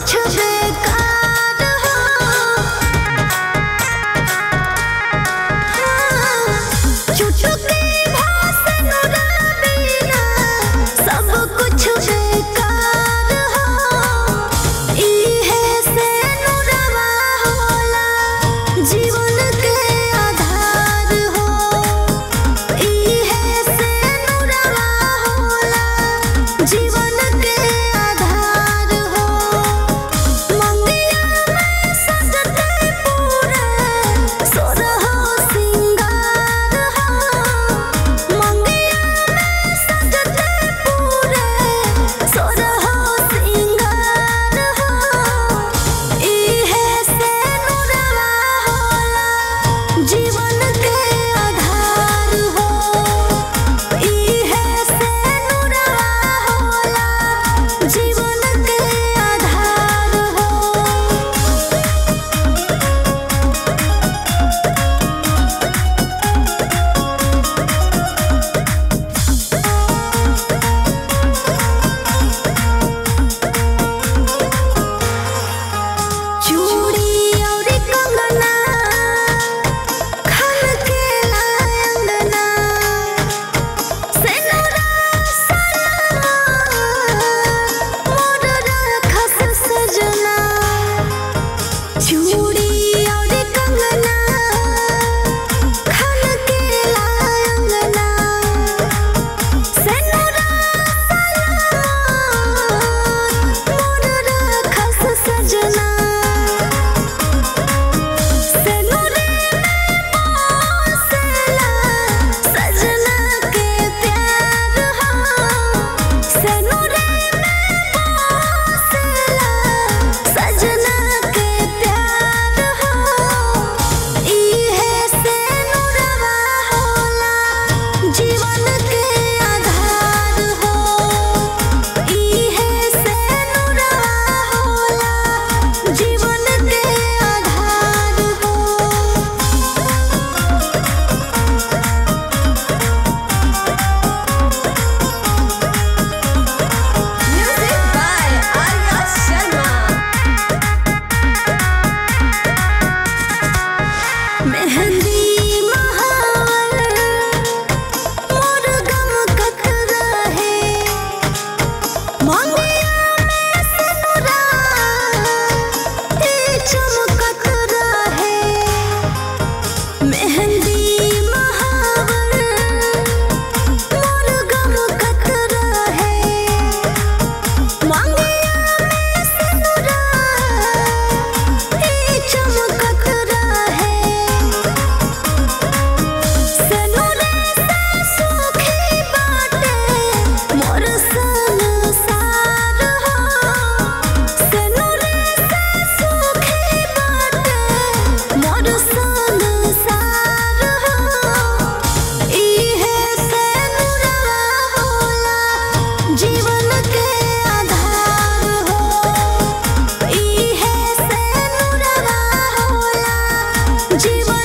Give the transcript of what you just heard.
कुछ बेकार हो। चुटकी भाषा नुरा बिना सब कुछ बेकार हो। इहे से नुरवा होला जीवन के आधार हो। इहे से नुरवा होला जीवन के आधार हो। मंगिया में सजते पूरे सोरहो सिंगार हो। मंगिया में सजते पूरे सोरहो सिंगार हो। इहे से नुरवा होला जीवन के आधार हो। इहे से नुरवा होला जीवन के आधार हो। चूड़ी और कंगना खन के अंगना सेनुरा सलामा मोर रखस सजना। चूड़ी और कंगना खन के अंगना सेनुरा सलामा मोर रखस सजना। सेनुरे में बसेला सजना के प्यार हो। सेनुरे में बसेला सजना के प्यार हो। इहे से नुरवा होला जीवन के आधार हो। इहे से नुरवा होला जीवन के आधार हो। Music by Arya Sharma. मेहंदी महावर मोर गम कत रहे। मंगिया में सिनुरा चमकत रहे। मेहंदी महावर मोर गम कत रहे। मंगिया में सिनुरा चमकत रहे। सेनुरे से सुखी बाटे मोर संसार हो। सेनुरे से सुखी बाटे मोर संसार हो। इहे से नुरवा होला जीवन के आधार हो। इहे से नुरवा होला जीवन